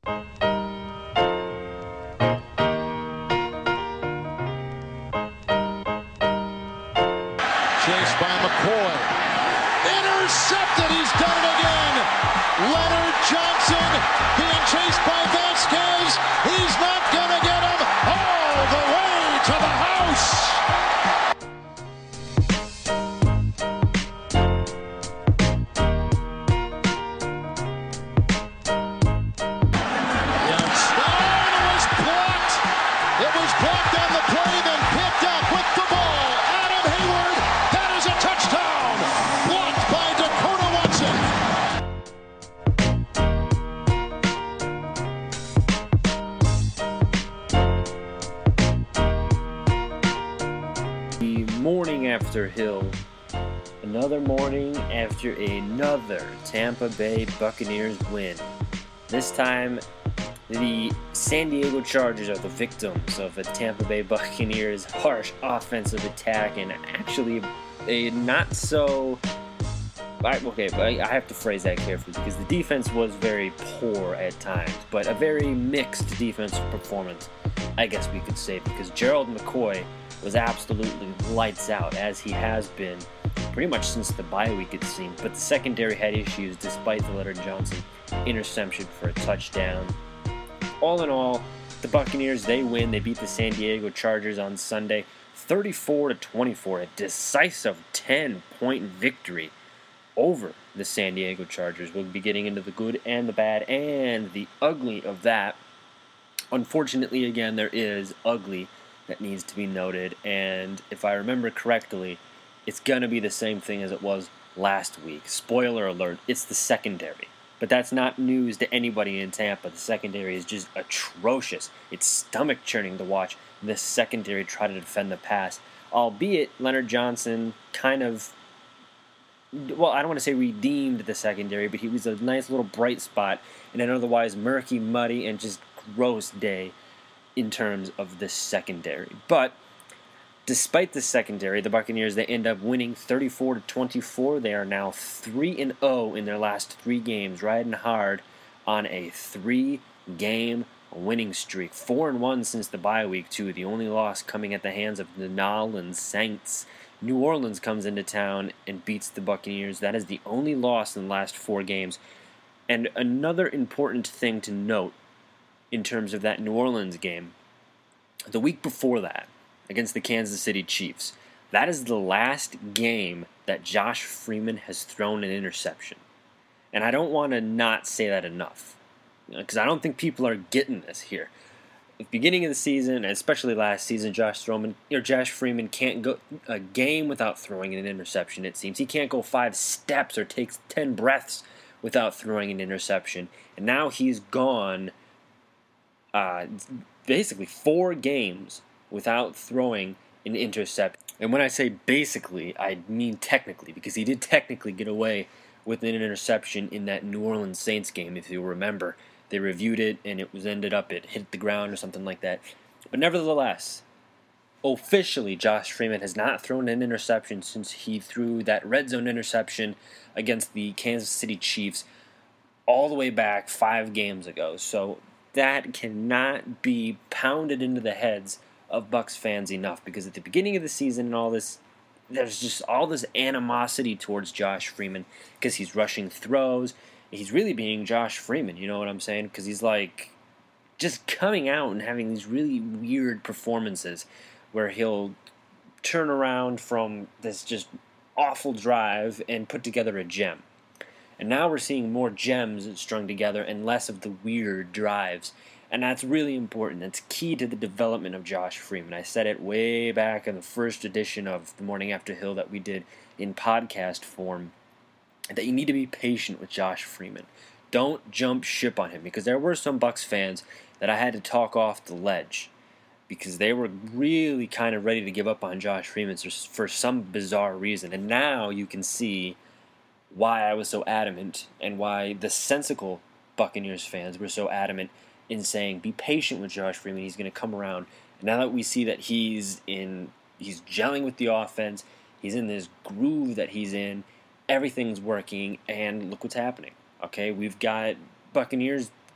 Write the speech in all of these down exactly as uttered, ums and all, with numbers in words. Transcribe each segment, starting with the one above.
Chased by McCoy. Intercepted. He's done it again. Leonard Johnson being chased by Vasquez. He's not going to get him all the way to the house. Youngstown was blocked. It was blocked on the play, then picked up with the ball. Adam Hayward. That is a touchdown. Blocked by Dakota Watson. The morning after Hill, another morning after another Tampa Bay Buccaneers win. This time, the San Diego Chargers are the victims of a Tampa Bay Buccaneers harsh offensive attack and actually a not so... I, okay, but I have to phrase that carefully because the defense was very poor at times, but a very mixed defensive performance, I guess we could say, because Gerald McCoy was absolutely lights out, as he has been pretty much since the bye week, it seemed. But the secondary had issues despite the Leonard Johnson interception for a touchdown. All in all, the Buccaneers, they win. They beat the San Diego Chargers on Sunday, thirty-four to twenty-four, a decisive ten-point victory over the San Diego Chargers. We'll be getting into the good and the bad and the ugly of that. Unfortunately, again, there is ugly that needs to be noted, and if I remember correctly, it's going to be the same thing as it was last week. Spoiler alert, it's the secondary. But that's not news to anybody in Tampa. The secondary is just atrocious. It's stomach-churning to watch this secondary try to defend the pass, albeit Leonard Johnson kind of, well, I don't want to say redeemed the secondary, but he was a nice little bright spot in an otherwise murky, muddy, and just gross day in terms of the secondary. But despite the secondary, the Buccaneers, they end up winning thirty-four to twenty-four. They are now three and oh in their last three games, riding hard on a three-game winning streak. four and one since the bye week, too. The only loss coming at the hands of the New Orleans Saints. New Orleans comes into town and beats the Buccaneers. That is the only loss in the last four games. And another important thing to note in terms of that New Orleans game, the week before that, against the Kansas City Chiefs, that is the last game that Josh Freeman has thrown an interception. And I don't want to not say that enough, because I don't think people are getting this here. At the beginning of the season, and especially last season, Josh Freeman, or Josh Freeman can't go a game without throwing an interception, it seems. He can't go five steps or take ten breaths without throwing an interception. And now he's gone uh, basically four games without throwing an interception. And when I say basically, I mean technically, because he did technically get away with an interception in that New Orleans Saints game, if you remember. They reviewed it, and it was ended up, it hit the ground or something like that. But nevertheless, officially, Josh Freeman has not thrown an interception since he threw that red zone interception against the Kansas City Chiefs all the way back five games ago. So that cannot be pounded into the heads of Bucs fans enough, because at the beginning of the season and all this, there's just all this animosity towards Josh Freeman because he's rushing throws. He's really being Josh Freeman, you know what I'm saying? Because he's like just coming out and having these really weird performances where he'll turn around from this just awful drive and put together a gem. And now we're seeing more gems strung together and less of the weird drives. And that's really important. That's key to the development of Josh Freeman. I said it way back in the first edition of The Morning After Hill that we did in podcast form, that you need to be patient with Josh Freeman. Don't jump ship on him, because there were some Bucs fans that I had to talk off the ledge because they were really kind of ready to give up on Josh Freeman for some bizarre reason. And now you can see why I was so adamant and why the sensical Buccaneers fans were so adamant in saying, be patient with Josh Freeman, he's going to come around. And now that we see that he's in, he's gelling with the offense, he's in this groove that he's in, everything's working, and look what's happening. Okay, we've got Buccaneers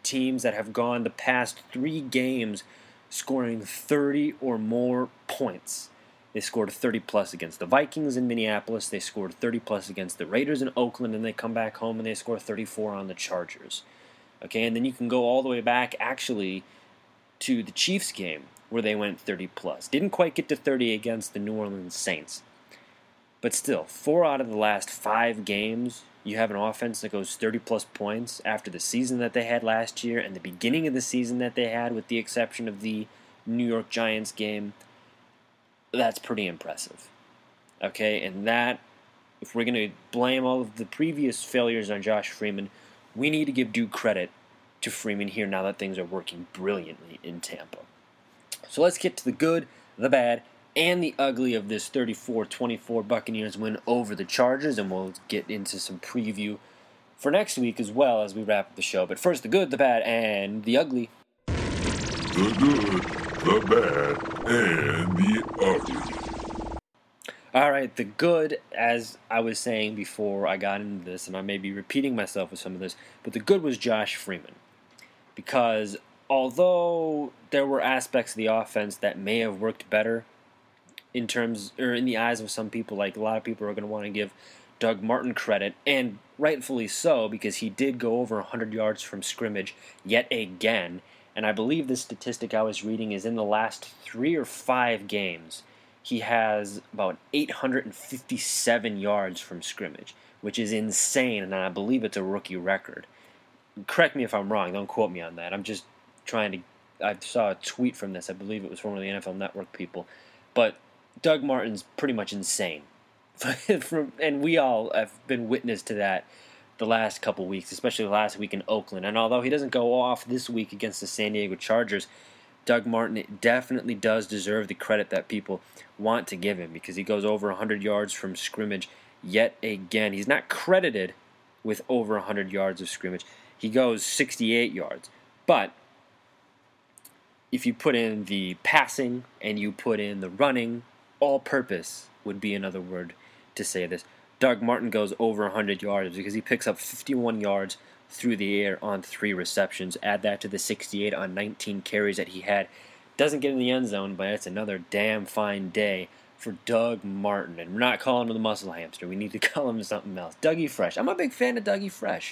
teams that have gone the past three games scoring thirty or more points. They scored thirty plus against the Vikings in Minneapolis. They scored thirty plus against the Raiders in Oakland, and they come back home and they score thirty-four on the Chargers. Okay, and then you can go all the way back actually to the Chiefs game where they went thirty plus. Didn't quite get to thirty against the New Orleans Saints. But still, four out of the last five games, you have an offense that goes thirty plus points after the season that they had last year and the beginning of the season that they had, with the exception of the New York Giants game. That's pretty impressive. Okay, and that, if we're going to blame all of the previous failures on Josh Freeman, we need to give due credit to Freeman here now that things are working brilliantly in Tampa. So let's get to the good, the bad, and the ugly of this thirty-four twenty-four Buccaneers win over the Chargers, and we'll get into some preview for next week as well as we wrap up the show. But first, the good, the bad, and the ugly. The good, the bad, and the ugly. All right, the good, as I was saying before I got into this, and I may be repeating myself with some of this, but the good was Josh Freeman. Because although there were aspects of the offense that may have worked better in terms, or in the eyes of some people, like a lot of people are going to want to give Doug Martin credit, and rightfully so, because he did go over one hundred yards from scrimmage yet again. And I believe this statistic I was reading is in the last three or five games, he has about eight hundred fifty-seven yards from scrimmage, which is insane, and I believe it's a rookie record. Correct me if I'm wrong, don't quote me on that. I'm just trying to, I saw a tweet from this, I believe it was from one of the N F L Network people, but Doug Martin's pretty much insane. And we all have been witness to that the last couple weeks, especially last week in Oakland. And although he doesn't go off this week against the San Diego Chargers, Doug Martin definitely does deserve the credit that people want to give him, because he goes over one hundred yards from scrimmage yet again. He's not credited with over one hundred yards of scrimmage. He goes sixty-eight yards. But if you put in the passing and you put in the running, all-purpose would be another word to say this. Doug Martin goes over one hundred yards because he picks up fifty-one yards through the air on three receptions. Add that to the sixty-eight on nineteen carries that he had. Doesn't get in the end zone, but it's another damn fine day for Doug Martin. And we're not calling him the muscle hamster. We need to call him something else. Dougie Fresh. I'm a big fan of Dougie Fresh.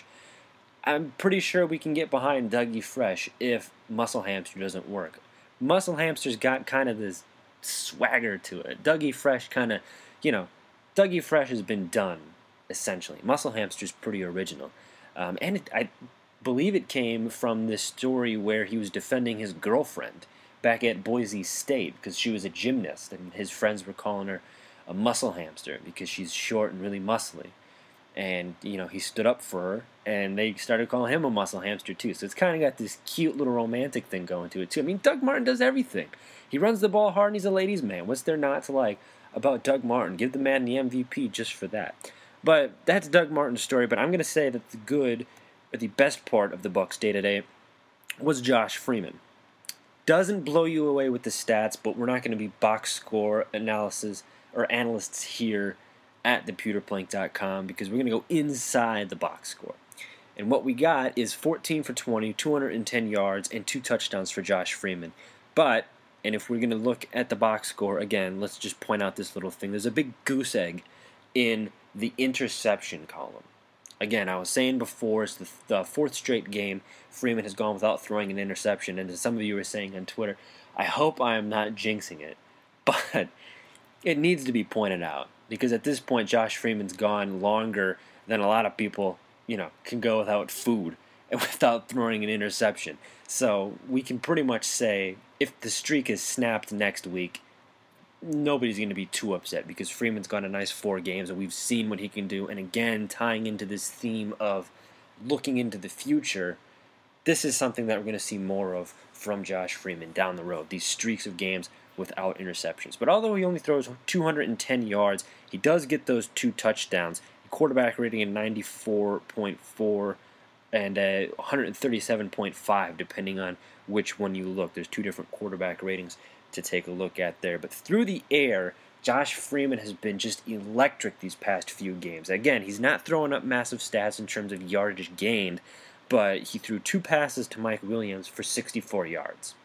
I'm pretty sure we can get behind Dougie Fresh if Muscle Hamster doesn't work. Muscle Hamster's got kind of this swagger to it. Dougie Fresh kind of, you know, Dougie Fresh has been done, essentially. Muscle Hamster's pretty original. Um, and it, I believe it came from this story where he was defending his girlfriend back at Boise State because she was a gymnast, and his friends were calling her a muscle hamster because she's short and really muscly. And, you know, he stood up for her, and they started calling him a muscle hamster, too. So it's kind of got this cute little romantic thing going to it, too. I mean, Doug Martin does everything. He runs the ball hard, and he's a ladies' man. What's there not to like about Doug Martin? Give the man the M V P just for that. But that's Doug Martin's story, but I'm going to say that the good, or the best part of the Bucs day-to-day was Josh Freeman. Doesn't blow you away with the stats, but we're not going to be box score analysis or analysts here at the pewter plank dot com because we're going to go inside the box score. And what we got is fourteen for twenty, two hundred ten yards, and two touchdowns for Josh Freeman. But, and if we're going to look at the box score, again, let's just point out this little thing. There's a big goose egg in the interception column. Again, I was saying before, it's the, the fourth straight game Freeman has gone without throwing an interception. And as some of you were saying on Twitter, I hope I am not jinxing it. But it needs to be pointed out. Because at this point, Josh Freeman's gone longer than a lot of people, you know, can go without food and without throwing an interception. So we can pretty much say if the streak is snapped next week, nobody's going to be too upset because Freeman's got a nice four games and we've seen what he can do. And again, tying into this theme of looking into the future, this is something that we're going to see more of from Josh Freeman down the road. These streaks of games without interceptions. But although he only throws two hundred ten yards, he does get those two touchdowns. Quarterback rating of ninety-four point four and uh, one thirty-seven point five, depending on which one you look. There's two different quarterback ratings to take a look at there. But through the air, Josh Freeman has been just electric these past few games. Again, he's not throwing up massive stats in terms of yardage gained, but he threw two passes to Mike Williams for sixty-four yards.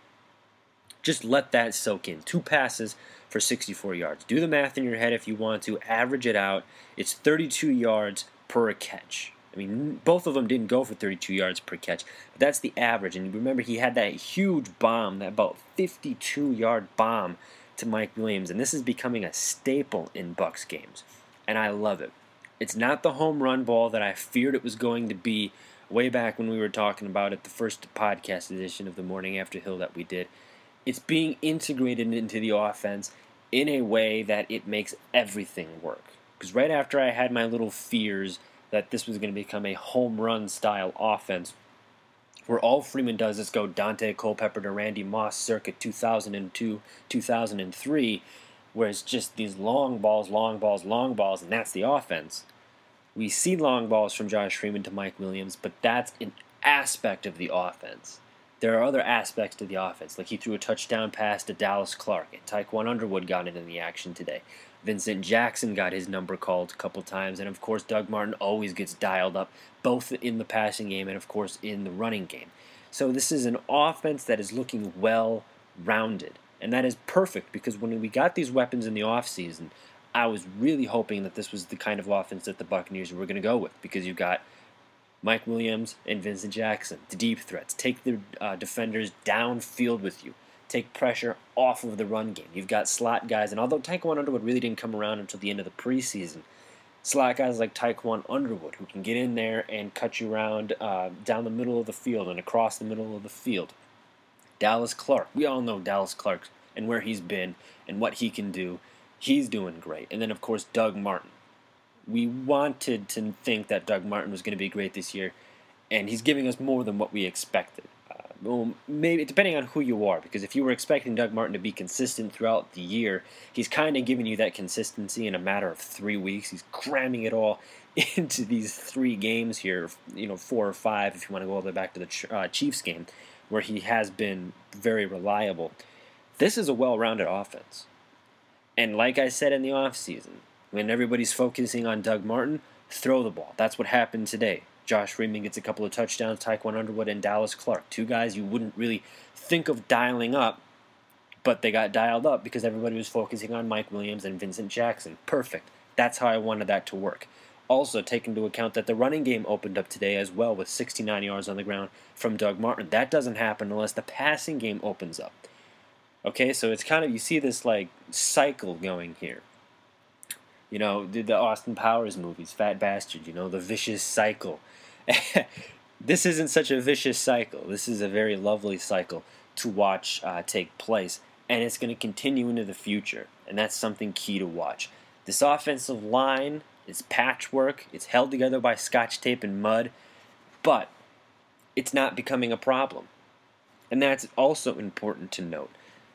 Just let that soak in. Two passes for sixty-four yards. Do the math in your head if you want to. Average it out. It's thirty-two yards per catch. I mean, both of them didn't go for thirty-two yards per catch, but that's the average. And remember, he had that huge bomb, that about fifty-two-yard bomb to Mike Williams, and this is becoming a staple in Bucs games, and I love it. It's not the home run ball that I feared it was going to be way back when we were talking about it, the first podcast edition of the Morning After Hill that we did. It's being integrated into the offense in a way that it makes everything work. Because right after I had my little fears that this was going to become a home run style offense, where all Freeman does is go Dante Culpepper to Randy Moss circa two thousand two, two thousand three, where it's just these long balls, long balls, long balls, and that's the offense. We see long balls from Josh Freeman to Mike Williams, but that's an aspect of the offense. There are other aspects to the offense, like he threw a touchdown pass to Dallas Clark, and Tyquan Underwood got into the action today. Vincent Jackson got his number called a couple times, and of course Doug Martin always gets dialed up, both in the passing game and of course in the running game. So this is an offense that is looking well-rounded, and that is perfect because when we got these weapons in the offseason, I was really hoping that this was the kind of offense that the Buccaneers were going to go with, because you got Mike Williams and Vincent Jackson, the deep threats. Take the uh, defenders downfield with you. Take pressure off of the run game. You've got slot guys, and although Tyquan Underwood really didn't come around until the end of the preseason, slot guys like Tyquan Underwood who can get in there and cut you around uh, down the middle of the field and across the middle of the field. Dallas Clark. We all know Dallas Clark and where he's been and what he can do. He's doing great. And then, of course, Doug Martin. We wanted to think that Doug Martin was going to be great this year, and he's giving us more than what we expected. Uh, well, maybe depending on who you are, because if you were expecting Doug Martin to be consistent throughout the year, he's kind of giving you that consistency in a matter of three weeks. He's cramming it all into these three games here, you know, four or five if you want to go all the way back to the uh, Chiefs game, where he has been very reliable. This is a well-rounded offense. And like I said in the offseason, when everybody's focusing on Doug Martin, throw the ball. That's what happened today. Josh Freeman gets a couple of touchdowns, Tyquan Underwood and Dallas Clark. Two guys you wouldn't really think of dialing up, but they got dialed up because everybody was focusing on Mike Williams and Vincent Jackson. Perfect. That's how I wanted that to work. Also, take into account that the running game opened up today as well with sixty-nine yards on the ground from Doug Martin. That doesn't happen unless the passing game opens up. Okay, so it's kind of, you see this like cycle going here. You know, the, the Austin Powers movies, Fat Bastard, you know, the vicious cycle. This isn't such a vicious cycle. This is a very lovely cycle to watch uh, take place, and it's going to continue into the future, and that's something key to watch. This offensive line is patchwork. It's held together by scotch tape and mud, but it's not becoming a problem, and that's also important to note.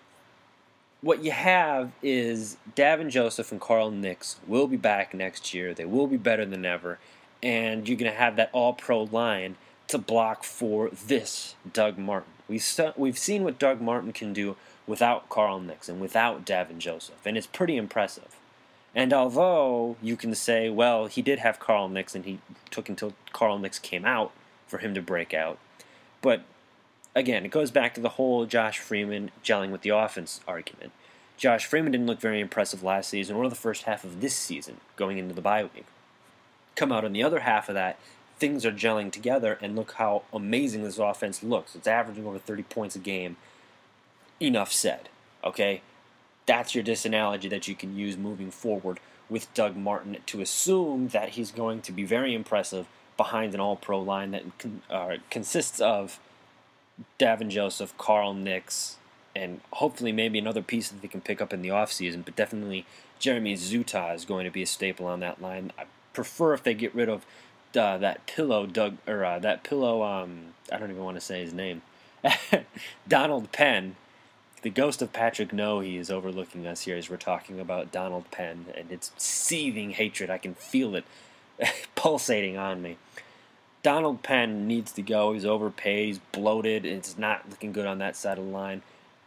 What you have is Davin Joseph and Carl Nix will be back next year. They will be better than ever. And you're going to have that all-pro line to block for this Doug Martin. We've, st- we've seen what Doug Martin can do without Carl Nix and without Davin Joseph. And it's pretty impressive. And although you can say, well, he did have Carl Nix and he took until Carl Nix came out for him to break out. But again, it goes back to the whole Josh Freeman gelling with the offense argument. Josh Freeman didn't look very impressive last season or the first half of this season going into the bye week. Come out on the other half of that, things are gelling together, and look how amazing this offense looks. It's averaging over thirty points a game. Enough said, okay? That's your disanalogy that you can use moving forward with Doug Martin to assume that he's going to be very impressive behind an all-pro line that uh, consists of Davin Joseph, Carl Nix, and hopefully maybe another piece that they can pick up in the offseason, but definitely Jeremy Zuttah is going to be a staple on that line. I prefer if they get rid of uh, that pillow Doug or uh, that pillow um I don't even want to say his name. Donald Penn. The ghost of Patrick Nohe is overlooking us here as we're talking about Donald Penn and its seething hatred. I can feel it pulsating on me. Donald Penn needs to go. He's overpaid. He's bloated. It's not looking good on that side of the line.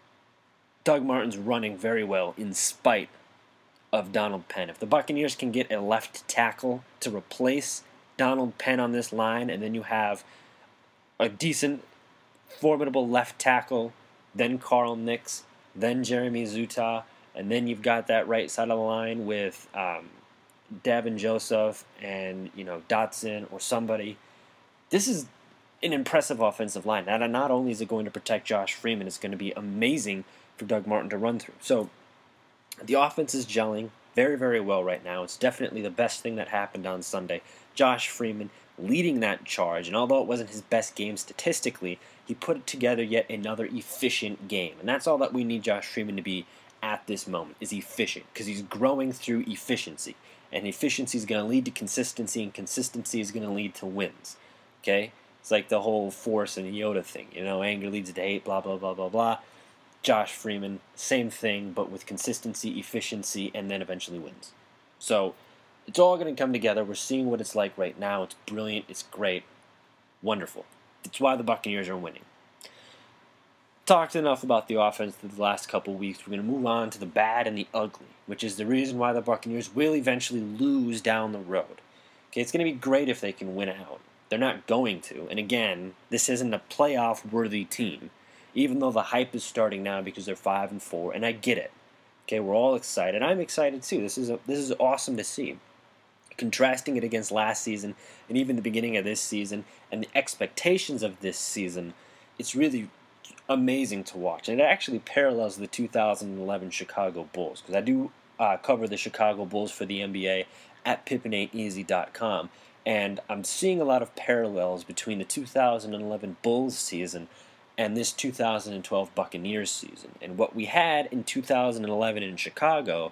Doug Martin's running very well in spite of Donald Penn. If the Buccaneers can get a left tackle to replace Donald Penn on this line, and then you have a decent, formidable left tackle, then Carl Nix, then Jeremy Zuta, and then you've got that right side of the line with um, Davin Joseph and, you know, Dotson or somebody. This is an impressive offensive line. Now, not only is it going to protect Josh Freeman, it's going to be amazing for Doug Martin to run through. So the offense is gelling very, very well right now. It's definitely the best thing that happened on Sunday. Josh Freeman leading that charge, and although it wasn't his best game statistically, he put together yet another efficient game. And that's all that we need Josh Freeman to be at this moment, is efficient, because he's growing through efficiency. And efficiency is going to lead to consistency, and consistency is going to lead to wins. Okay? It's like the whole Force and Yoda thing. You know, anger leads to hate, blah, blah, blah, blah, blah. Josh Freeman, same thing, but with consistency, efficiency, and then eventually wins. So it's all going to come together. We're seeing what it's like right now. It's brilliant. It's great. Wonderful. That's why the Buccaneers are winning. Talked enough about the offense the last couple weeks. We're going to move on to the bad and the ugly, which is the reason why the Buccaneers will eventually lose down the road. Okay, it's going to be great if they can win out. They're not going to. And again, this isn't a playoff-worthy team, even though the hype is starting now because they're five and four, and I get it. Okay, we're all excited. I'm excited too. This is a, this is awesome to see. Contrasting it against last season and even the beginning of this season and the expectations of this season, it's really amazing to watch. And it actually parallels the two thousand eleven Chicago Bulls, because I do uh, cover the Chicago Bulls for the N B A at pippin ain't easy dot com, and I'm seeing a lot of parallels between the two thousand eleven Bulls season and this two thousand twelve Buccaneers season. And what we had in two thousand eleven in Chicago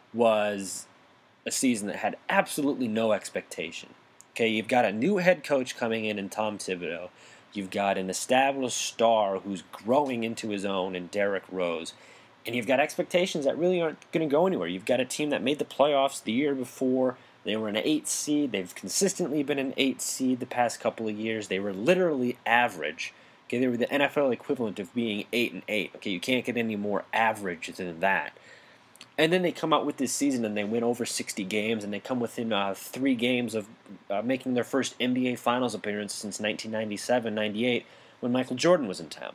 was a season that had absolutely no expectation. Okay, you've got a new head coach coming in in Tom Thibodeau. You've got an established star who's growing into his own in Derrick Rose. And you've got expectations that really aren't going to go anywhere. You've got a team that made the playoffs the year before. They were an eight seed. They've consistently been an eight seed the past couple of years. They were literally average. Okay, they were the N F L equivalent of being eight and eight. Okay, you can't get any more average than that. And then they come out with this season and they win over sixty games, and they come within uh, three games of uh, making their first N B A Finals appearance since nineteen ninety-seven ninety-eight when Michael Jordan was in town.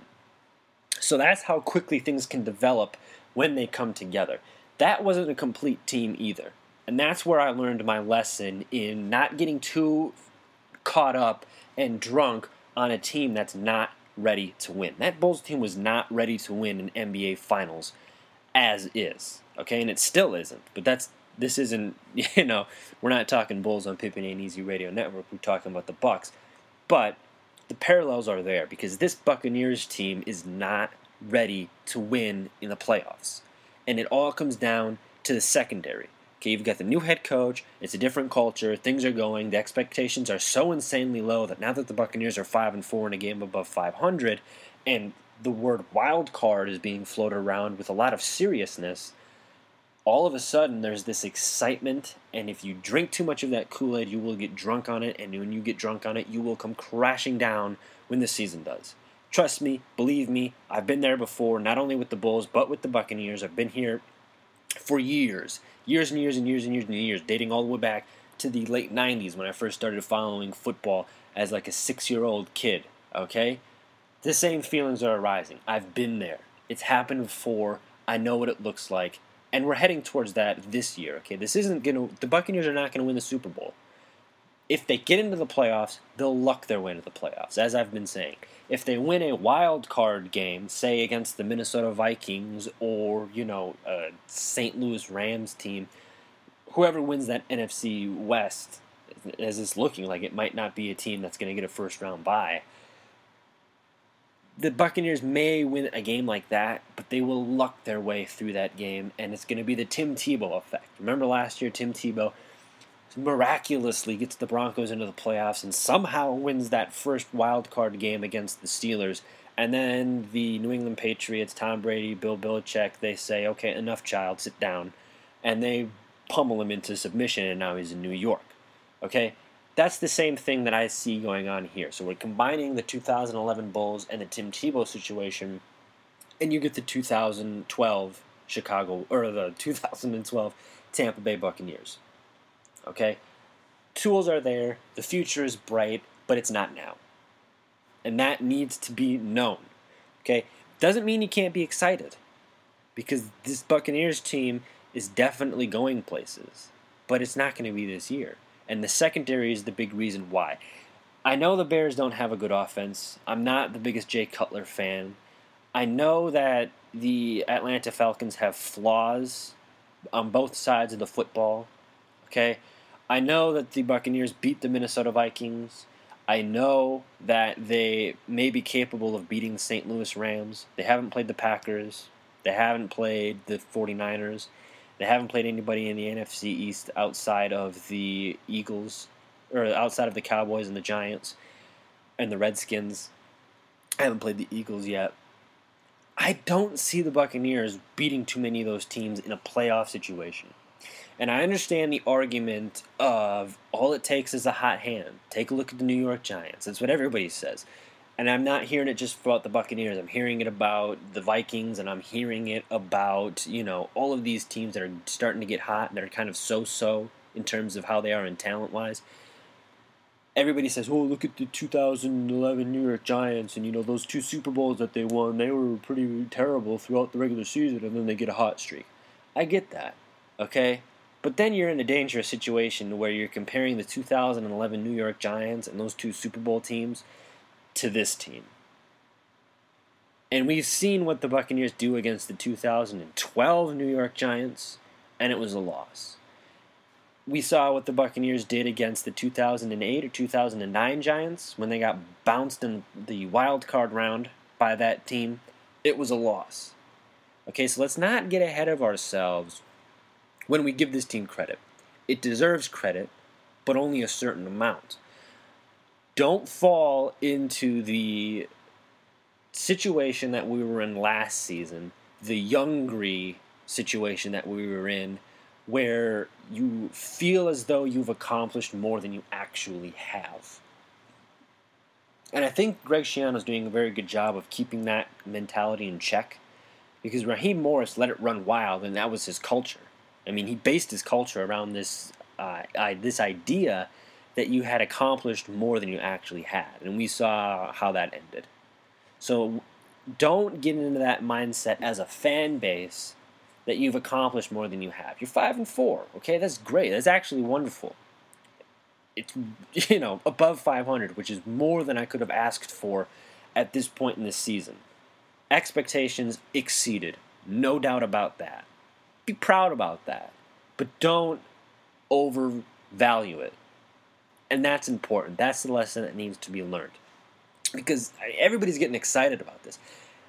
So that's how quickly things can develop when they come together. That wasn't a complete team either. And that's where I learned my lesson in not getting too caught up and drunk on a team that's not ready to win. That Bulls team was not ready to win an N B A Finals as is. Okay, and it still isn't. But that's this isn't, you know, we're not talking Bulls on Pippin Ain't Easy Radio Network. We're talking about the Bucks. But the parallels are there because this Buccaneers team is not ready to win in the playoffs. And it all comes down to the secondary. Okay, you've got the new head coach. It's a different culture. Things are going. The expectations are so insanely low that now that the Buccaneers are five and four in a game above five hundred, and the word wild card is being floated around with a lot of seriousness, all of a sudden there's this excitement, and if you drink too much of that Kool-Aid, you will get drunk on it, and when you get drunk on it, you will come crashing down when the season does. Trust me, believe me, I've been there before, not only with the Bulls, but with the Buccaneers. I've been here for years, years and years and years and years and years, dating all the way back to the late nineties when I first started following football as like a six-year-old kid, okay? The same feelings are arising. I've been there. It's happened before. I know what it looks like. And we're heading towards that this year, okay? This isn't going to, the Buccaneers are not going to win the Super Bowl. If they get into the playoffs, they'll luck their way into the playoffs, as I've been saying. If they win a wild card game, say against the Minnesota Vikings or, you know, a Saint Louis Rams team, whoever wins that N F C West, as it's looking like it might not be a team that's going to get a first round bye, the Buccaneers may win a game like that, but they will luck their way through that game, and it's going to be the Tim Tebow effect. Remember last year, Tim Tebow miraculously gets the Broncos into the playoffs and somehow wins that first wild card game against the Steelers, and then the New England Patriots, Tom Brady, Bill Belichick, they say, okay, enough, child, sit down, and they pummel him into submission, and now he's in New York. Okay? That's the same thing that I see going on here. So we're combining the two thousand eleven Bulls and the Tim Tebow situation, and you get the two thousand twelve Chicago, or the two thousand twelve Tampa Bay Buccaneers. Okay? Tools are there, the future is bright, but it's not now. And that needs to be known. Okay? Doesn't mean you can't be excited. Because this Buccaneers team is definitely going places. But it's not going to be this year. And the secondary is the big reason why. I know the Bears don't have a good offense. I'm not the biggest Jay Cutler fan. I know that the Atlanta Falcons have flaws on both sides of the football. Okay? I know that the Buccaneers beat the Minnesota Vikings. I know that they may be capable of beating the Saint Louis Rams. They haven't played the Packers. They haven't played the 49ers. They haven't played anybody in the N F C East outside of the Eagles, or outside of the Cowboys and the Giants and the Redskins. I haven't played the Eagles yet. I don't see the Buccaneers beating too many of those teams in a playoff situation. And I understand the argument of all it takes is a hot hand. Take a look at the New York Giants. That's what everybody says. And I'm not hearing it just about the Buccaneers. I'm hearing it about the Vikings, and I'm hearing it about, you know, all of these teams that are starting to get hot and that are kind of so-so in terms of how they are in talent-wise. Everybody says, oh, look at the two thousand eleven New York Giants, and, you know, those two Super Bowls that they won, they were pretty terrible throughout the regular season, and then they get a hot streak. I get that, okay? But then you're in a dangerous situation where you're comparing the two thousand eleven New York Giants and those two Super Bowl teams to this team. And we've seen what the Buccaneers do against the two thousand twelve New York Giants, and it was a loss. We saw what the Buccaneers did against the two thousand eight or two thousand nine Giants when they got bounced in the wild card round by that team. It was a loss. Okay, so let's not get ahead of ourselves when we give this team credit. It deserves credit, but only a certain amount. Don't fall into the situation that we were in last season, the Youngry situation that we were in, where you feel as though you've accomplished more than you actually have. And I think Greg Schiano's doing a very good job of keeping that mentality in check, because Raheem Morris let it run wild, and that was his culture. I mean, he based his culture around this uh, uh, this idea that you had accomplished more than you actually had. And we saw how that ended. So don't get into that mindset as a fan base that you've accomplished more than you have. You're five and four, okay? That's great. That's actually wonderful. It's, you know, above five hundred, which is more than I could have asked for at this point in this season. Expectations exceeded. No doubt about that. Be proud about that. But don't overvalue it. And that's important. That's the lesson that needs to be learned. Because everybody's getting excited about this.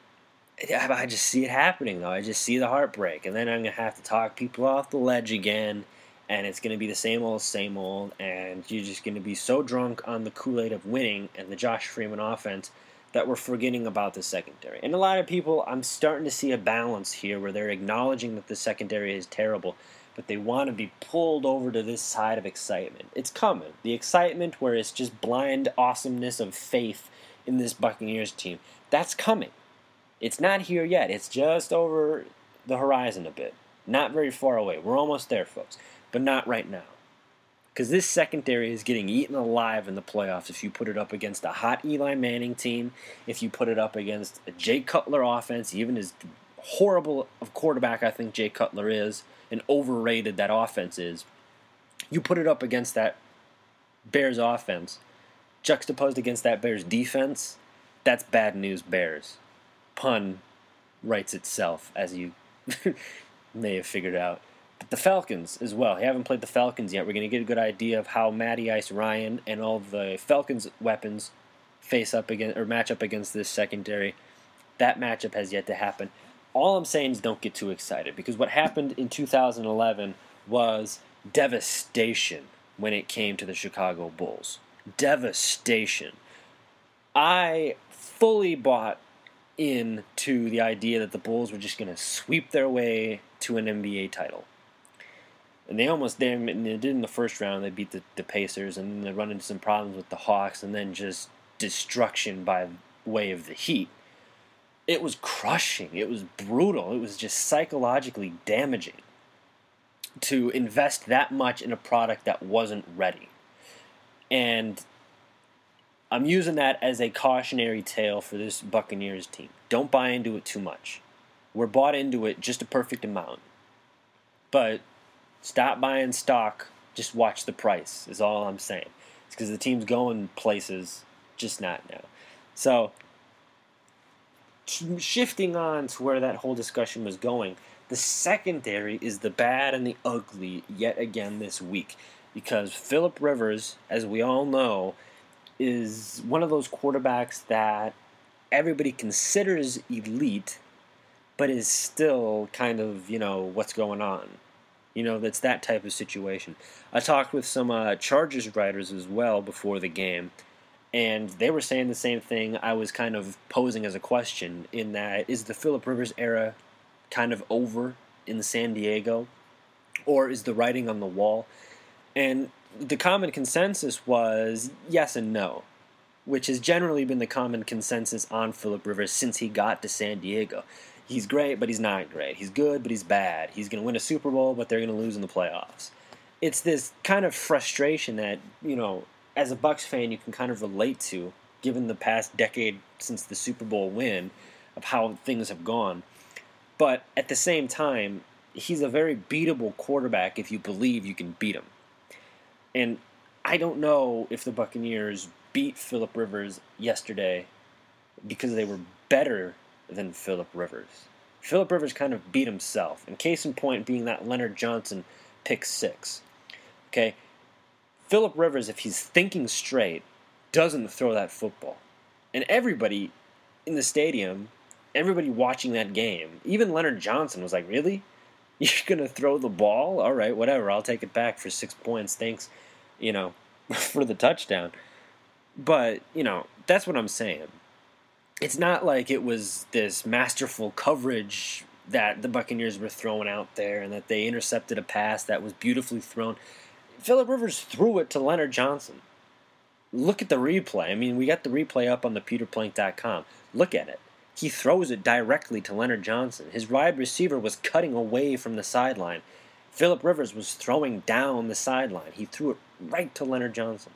I just see it happening, though. I just see the heartbreak. And then I'm going to have to talk people off the ledge again. And it's going to be the same old, same old. And you're just going to be so drunk on the Kool-Aid of winning and the Josh Freeman offense that we're forgetting about the secondary. And a lot of people, I'm starting to see a balance here where they're acknowledging that the secondary is terrible, but they want to be pulled over to this side of excitement. It's coming. The excitement where it's just blind awesomeness of faith in this Buccaneers team. That's coming. It's not here yet. It's just over the horizon a bit. Not very far away. We're almost there, folks. But not right now. Because this secondary is getting eaten alive in the playoffs if you put it up against a hot Eli Manning team, if you put it up against a Jay Cutler offense, even as horrible of quarterback I think Jay Cutler is, and overrated that offense is, you put it up against that Bears offense, juxtaposed against that Bears defense, that's bad news Bears. Pun writes itself, as you may have figured out. But the Falcons as well. You haven't played the Falcons yet. We're going to get a good idea of how Matty Ice Ryan and all the Falcons' weapons face up against or match up against this secondary. That matchup has yet to happen. All I'm saying is don't get too excited, because what happened in two thousand eleven was devastation when it came to the Chicago Bulls. Devastation. I fully bought into the idea that the Bulls were just going to sweep their way to an N B A title. And they almost did, they did in the first round. They beat the, the Pacers, and then they run into some problems with the Hawks, and then just destruction by way of the Heat. It was crushing. It was brutal. It was just psychologically damaging to invest that much in a product that wasn't ready. And I'm using that as a cautionary tale for this Buccaneers team. Don't buy into it too much. We're bought into it just a perfect amount. But stop buying stock. Just watch the price is all I'm saying. It's because the team's going places, just not now. So, shifting on to where that whole discussion was going, the secondary is the bad and the ugly yet again this week. Because Phillip Rivers, as we all know, is one of those quarterbacks that everybody considers elite, but is still kind of, you know, what's going on. You know, that's that type of situation. I talked with some uh, Chargers writers as well before the game, and they were saying the same thing I was kind of posing as a question, in that, is the Phillip Rivers era kind of over in San Diego, or is the writing on the wall? And the common consensus was yes and no, which has generally been the common consensus on Phillip Rivers since he got to San Diego. He's great, but he's not great. He's good, but he's bad. He's going to win a Super Bowl, but they're going to lose in the playoffs. It's this kind of frustration that, you know, as a Bucs fan, you can kind of relate to, given the past decade since the Super Bowl win, of how things have gone. But at the same time, he's a very beatable quarterback if you believe you can beat him. And I don't know if the Buccaneers beat Phillip Rivers yesterday because they were better than Phillip Rivers. Phillip Rivers kind of beat himself, and case in point being that Leonard Johnson pick six. Okay, Phillip Rivers, if he's thinking straight, doesn't throw that football. And everybody in the stadium, everybody watching that game, even Leonard Johnson was like, really? You're going to throw the ball? All right, whatever, I'll take it back for six points. Thanks, you know, for the touchdown. But, you know, that's what I'm saying. It's not like it was this masterful coverage that the Buccaneers were throwing out there and that they intercepted a pass that was beautifully thrown. Phillip Rivers threw it to Leonard Johnson. Look at the replay. I mean, we got the replay up on the peter plank dot com. Look at it. He throws it directly to Leonard Johnson. His wide receiver was cutting away from the sideline. Phillip Rivers was throwing down the sideline. He threw it right to Leonard Johnson.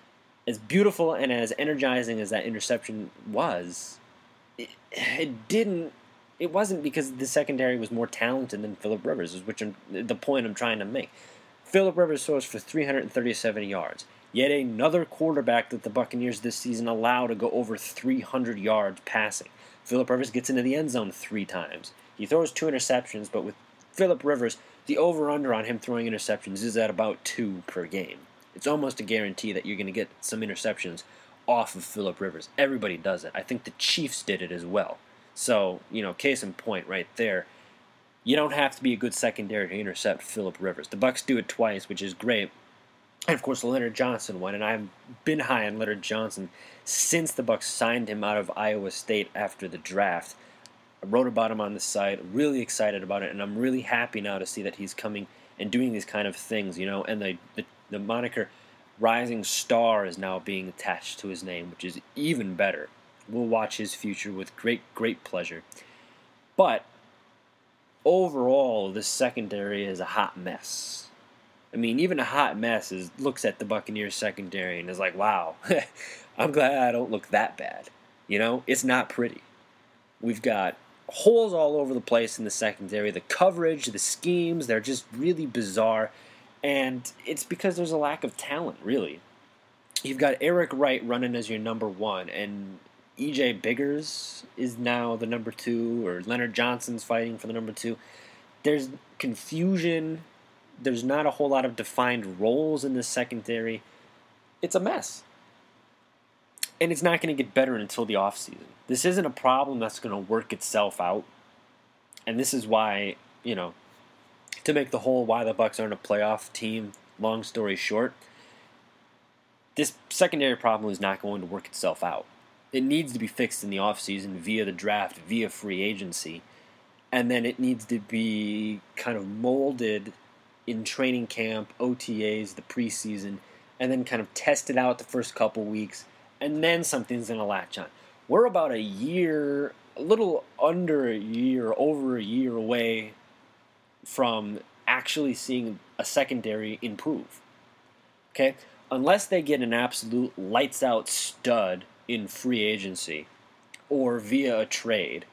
As beautiful and as energizing as that interception was, it, it didn't. It wasn't because the secondary was more talented than Phillip Rivers, is which I'm, the point I'm trying to make. Phillip Rivers throws for three hundred thirty-seven yards. Yet another quarterback that the Buccaneers this season allow to go over three hundred yards passing. Phillip Rivers gets into the end zone three times. He throws two interceptions, but with Phillip Rivers, the over-under on him throwing interceptions is at about two per game. It's almost a guarantee that you're going to get some interceptions off of Phillip Rivers. Everybody does it. I think the Chiefs did it as well. So, you know, case in point right there. You don't have to be a good secondary to intercept Phillip Rivers. The Bucs do it twice, which is great. And, of course, Leonard Johnson won, and I've been high on Leonard Johnson since the Bucs signed him out of Iowa State after the draft. I wrote about him on the site, really excited about it, and I'm really happy now to see that he's coming and doing these kind of things, you know, and the, the The moniker Rising Star is now being attached to his name, which is even better. We'll watch his future with great, great pleasure. But overall, this secondary is a hot mess. I mean, even a hot mess is, looks at the Buccaneers secondary and is like, wow, I'm glad I don't look that bad. You know, it's not pretty. We've got holes all over the place in the secondary. The coverage, the schemes, they're just really bizarre. And it's because there's a lack of talent, really. You've got Eric Wright running as your number one, and E J Biggers is now the number two, or Leonard Johnson's fighting for the number two. There's confusion. There's not a whole lot of defined roles in the secondary. It's a mess. And it's not going to get better until the offseason. This isn't a problem that's going to work itself out. And this is why, you know, to make the whole why the Bucs aren't a playoff team, long story short, this secondary problem is not going to work itself out. It needs to be fixed in the offseason via the draft, via free agency, and then it needs to be kind of molded in training camp, O T As, the preseason, and then kind of tested out the first couple weeks, and then something's going to latch on. We're about a year, a little under a year, over a year away from actually seeing a secondary improve. Okay? unless they get an absolute lights-out stud in free agency or via a trade,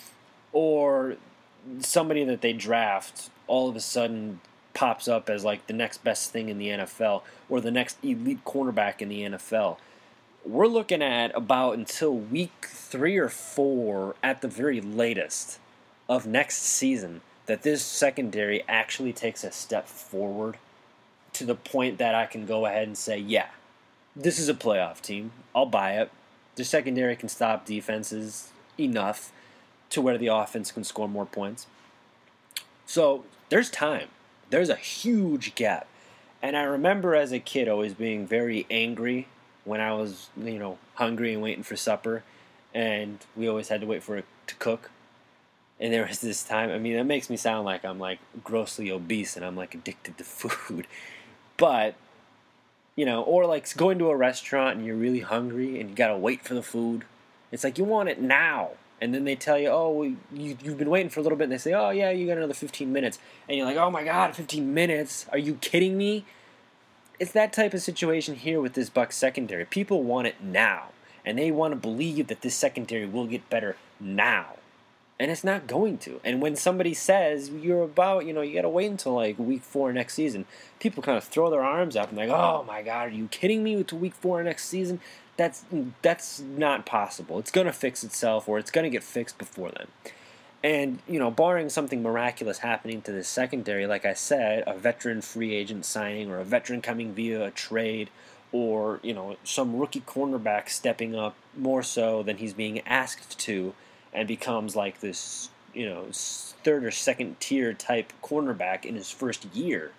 or somebody that they draft all of a sudden pops up as like the next best thing in the N F L or the next elite cornerback in the N F L, we're looking at about until week three or four at the very latest of next season that this secondary actually takes a step forward to the point that I can go ahead and say, yeah, this is a playoff team. I'll buy it. The secondary can stop defenses enough to where the offense can score more points. So there's time. There's a huge gap. And I remember as a kid always being very angry when I was, you know, hungry and waiting for supper, and we always had to wait for it to cook. And there was this time, I mean, that makes me sound like I'm like grossly obese and I'm like addicted to food. But, you know, or like going to a restaurant and you're really hungry and you gotta wait for the food. It's like you want it now. And then they tell you, oh, well, you, you've been waiting for a little bit. And they say, oh, yeah, you got another fifteen minutes. And you're like, oh, my God, fifteen minutes? Are you kidding me? It's that type of situation here with this Bucs secondary. People want it now. And they want to believe that this secondary will get better now. And it's not going to. And when somebody says you're about, you know, you got to wait until like week four next season, people kind of throw their arms up and like, oh, my God, are you kidding me to week four next season? That's that's not possible. It's going to fix itself, or it's going to get fixed before then. And, you know, barring something miraculous happening to this secondary, like I said, a veteran free agent signing or a veteran coming via a trade, or, you know, some rookie cornerback stepping up more so than he's being asked to and becomes like this, you know, third or second tier type cornerback in his first year.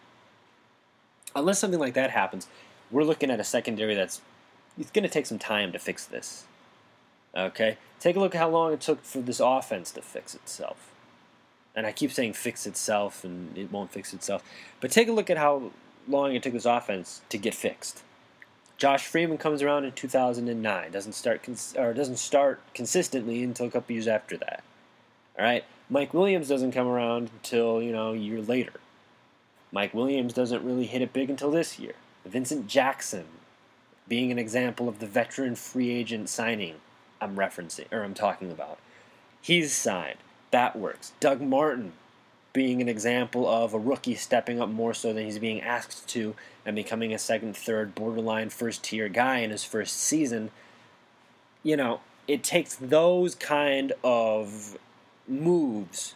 Unless something like that happens, we're looking at a secondary that's it's going to take some time to fix this. Okay? Take a look at how long it took for this offense to fix itself. And I keep saying fix itself, and it won't fix itself. But take a look at how long it took this offense to get fixed. Josh Freeman comes around in two thousand nine. Doesn't start cons- or doesn't start consistently until a couple years after that. All right? Mike Williams doesn't come around until, you know, a year later. Mike Williams doesn't really hit it big until this year. Vincent Jackson, being an example of the veteran free agent signing I'm referencing, or I'm talking about. He's signed. That works. Doug Martin, being an example of a rookie stepping up more so than he's being asked to and becoming a second, third, borderline first-tier guy in his first season. You know, it takes those kind of moves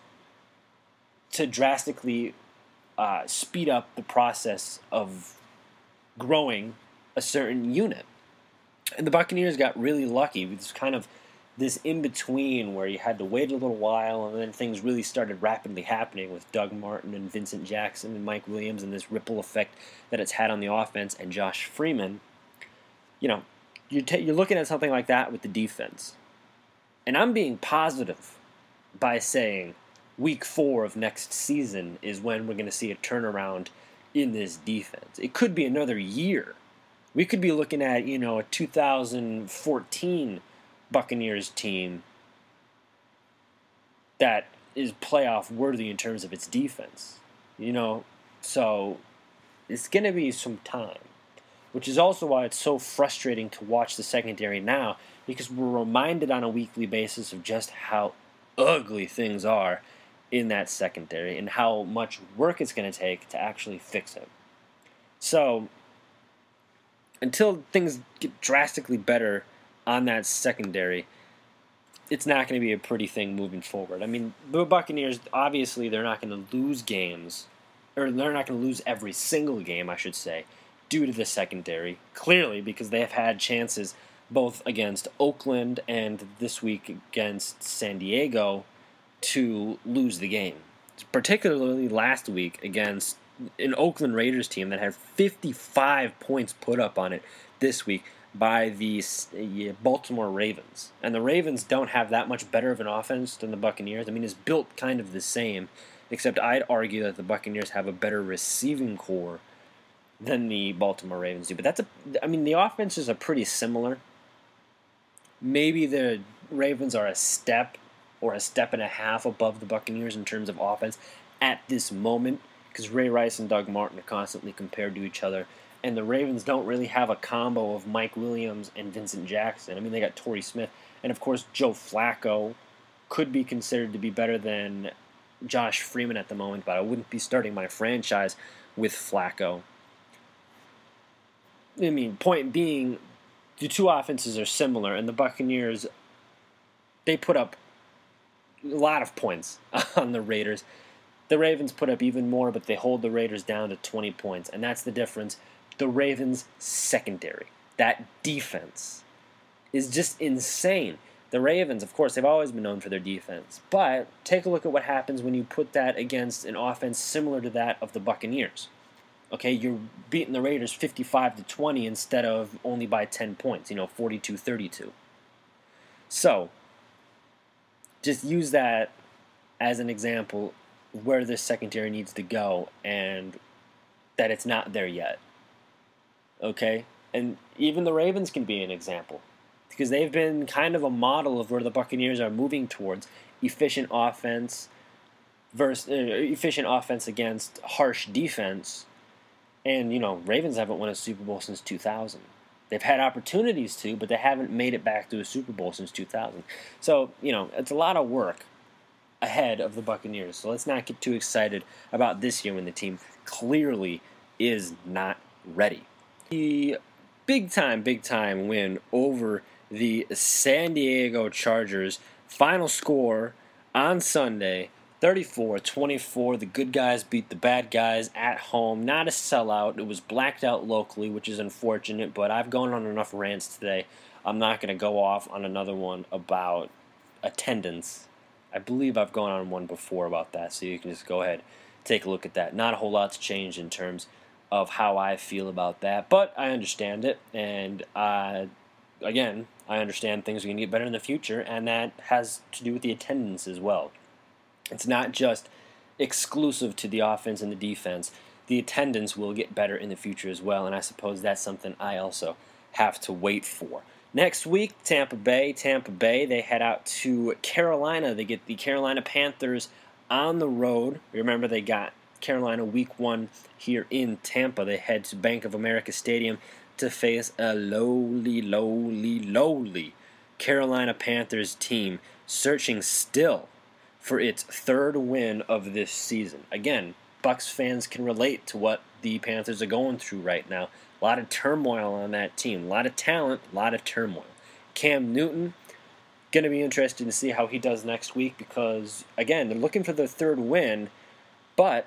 to drastically uh, speed up the process of growing a certain unit. And the Buccaneers got really lucky. It was kind of this in-between where you had to wait a little while, and then things really started rapidly happening with Doug Martin and Vincent Jackson and Mike Williams and this ripple effect that it's had on the offense and Josh Freeman. You know, you're, t- you're looking at something like that with the defense. And I'm being positive by saying week four of next season is when we're going to see a turnaround in this defense. It could be another year. We could be looking at, you know, a two thousand fourteen Buccaneers team that is playoff worthy in terms of its defense. You know, so it's going to be some time, which is also why it's so frustrating to watch the secondary now, because we're reminded on a weekly basis of just how ugly things are in that secondary and how much work it's going to take to actually fix it. So until things get drastically better on that secondary, it's not going to be a pretty thing moving forward. I mean, the Buccaneers, obviously, they're not going to lose games, or they're not going to lose every single game, I should say, due to the secondary, clearly, because they have had chances both against Oakland and this week against San Diego to lose the game. Particularly last week against an Oakland Raiders team that had fifty-five points put up on it this week by the Baltimore Ravens. And the Ravens don't have that much better of an offense than the Buccaneers. I mean, it's built kind of the same, except I'd argue that the Buccaneers have a better receiving core than the Baltimore Ravens do. But that's a, I mean, the offenses are pretty similar. Maybe the Ravens are a step or a step and a half above the Buccaneers in terms of offense at this moment, because Ray Rice and Doug Martin are constantly compared to each other And the Ravens don't really have a combo of Mike Williams and Vincent Jackson. I mean, they got Torrey Smith. And, of course, Joe Flacco could be considered to be better than Josh Freeman at the moment, but I wouldn't be starting my franchise with Flacco. I mean, point being, the two offenses are similar, and the Buccaneers, they put up a lot of points on the Raiders. The Ravens put up even more, but they hold the Raiders down to twenty points, and that's the difference. The Ravens' secondary, that defense, is just insane. The Ravens, of course, they've always been known for their defense, but take a look at what happens when you put that against an offense similar to that of the Buccaneers. Okay, you're beating the Raiders fifty-five to twenty instead of only by ten points, you know, forty-two thirty-two. So, just use that as an example where this secondary needs to go and that it's not there yet. Okay? And even the Ravens can be an example because they've been kind of a model of where the Buccaneers are moving towards efficient offense versus uh, efficient offense against harsh defense. And, you know, Ravens haven't won a Super Bowl since two thousand. They've had opportunities to, but they haven't made it back to a Super Bowl since two thousand. So, you know, it's a lot of work ahead of the Buccaneers. So let's not get too excited about this year when the team clearly is not ready. The big time, big time win over the San Diego Chargers. Final score on Sunday, thirty-four twenty-four. The good guys beat the bad guys at home. Not a sellout. It was blacked out locally, which is unfortunate, but I've gone on enough rants today. I'm not going to go off on another one about attendance. I believe I've gone on one before about that, so you can just go ahead take a look at that. Not a whole lot's changed in terms of how I feel about that, but I understand it, and uh, again, I understand things are going to get better in the future, and that has to do with the attendance as well. It's not just exclusive to the offense and the defense. The attendance will get better in the future as well, and I suppose that's something I also have to wait for. Next week, Tampa Bay. Tampa Bay, they head out to Carolina. They get the Carolina Panthers on the road. Remember, they got Carolina week one here in Tampa. They head to Bank of America Stadium to face a lowly, lowly, lowly Carolina Panthers team searching still for its third win of this season. Again, Bucs fans can relate to what the Panthers are going through right now. A lot of turmoil on that team. A lot of talent, a lot of turmoil. Cam Newton, going to be interested to see how he does next week because, again, they're looking for their third win, but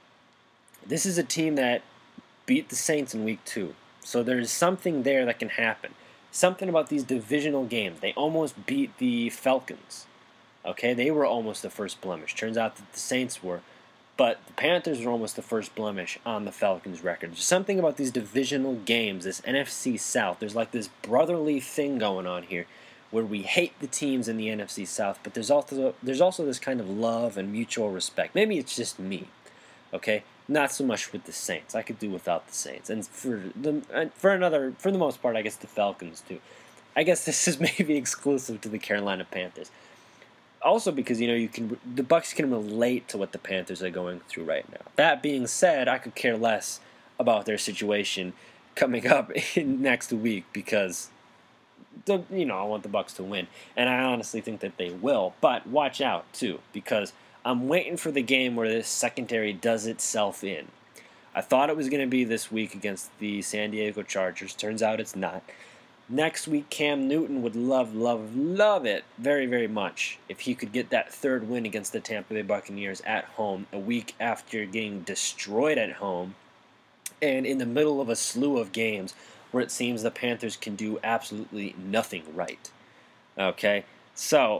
this is a team that beat the Saints in week two. So there's something there that can happen. Something about these divisional games. They almost beat the Falcons. Okay, they were almost the first blemish. Turns out that the Saints were. But the Panthers were almost the first blemish on the Falcons' record. There's something about these divisional games, this N F C South. There's like this brotherly thing going on here where we hate the teams in the N F C South, but there's also there's also this kind of love and mutual respect. Maybe it's just me, okay? Not so much with the Saints. I could do without the Saints. And for the for another, for the most part, I guess the Falcons too. I guess this is maybe exclusive to the Carolina Panthers. Also because, you know, you can the Bucs can relate to what the Panthers are going through right now. That being said, I could care less about their situation coming up in next week because, the, you know, I want the Bucs to win. And I honestly think that they will. But watch out, too, because I'm waiting for the game where this secondary does itself in. I thought it was going to be this week against the San Diego Chargers. Turns out it's not. Next week, Cam Newton would love, love, love it very, very much if he could get that third win against the Tampa Bay Buccaneers at home a week after getting destroyed at home and in the middle of a slew of games where it seems the Panthers can do absolutely nothing right. Okay? So,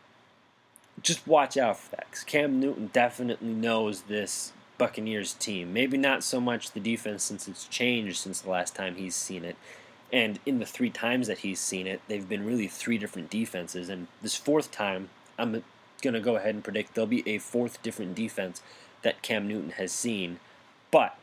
just watch out for that because Cam Newton definitely knows this Buccaneers team. Maybe not so much the defense since it's changed since the last time he's seen it. And in the three times that he's seen it, they've been really three different defenses. And this fourth time, I'm going to go ahead and predict there'll be a fourth different defense that Cam Newton has seen. But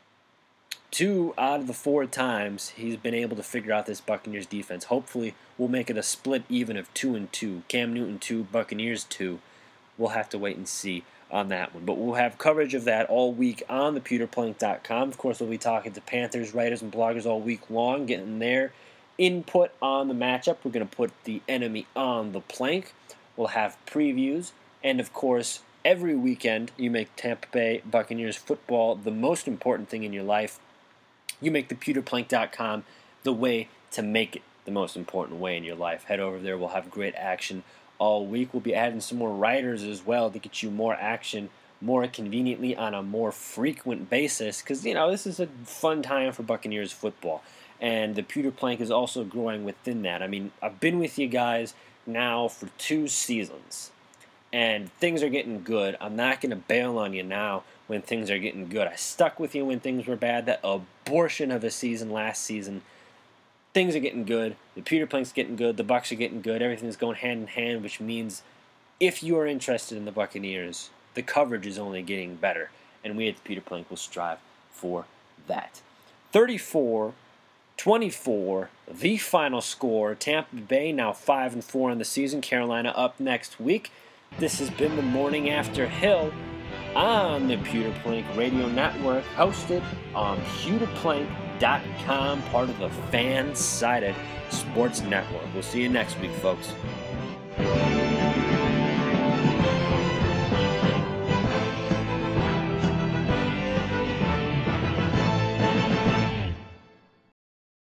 two out of the four times he's been able to figure out this Buccaneers defense. Hopefully we'll make it a split even of two and two. Cam Newton two, Buccaneers two. we'll have to wait and see on that one. But we'll have coverage of that all week on the pewter plank dot com. Of course, we'll be talking to Panthers writers and bloggers all week long, getting their input on the matchup. We're going to put the enemy on the plank. We'll have previews. And, of course, every weekend you make Tampa Bay Buccaneers football the most important thing in your life. You make the pewter plank dot com the way to make it the most important way in your life. Head over there. We'll have great action all week. We'll be adding some more writers as well to get you more action more conveniently on a more frequent basis, because, you know, this is a fun time for Buccaneers football. And the Pewter Plank is also growing within that. I mean, I've been with you guys now for two seasons, and things are getting good. I'm not going to bail on you now when things are getting good. I stuck with you when things were bad. That abortion of a season last season. Things are getting good. The Pewter Plank's getting good. The Bucs are getting good. Everything's going hand in hand, which means if you are interested in the Buccaneers, the coverage is only getting better. And we at the Pewter Plank will strive for that. thirty-four twenty-four, the final score. Tampa Bay now five and four on the season. Carolina up next week. This has been the Morning After Hill on the Pewter Plank Radio Network, hosted on pewter plank dot com, part of the Fan-Sided Sports Network. We'll see you next week, folks.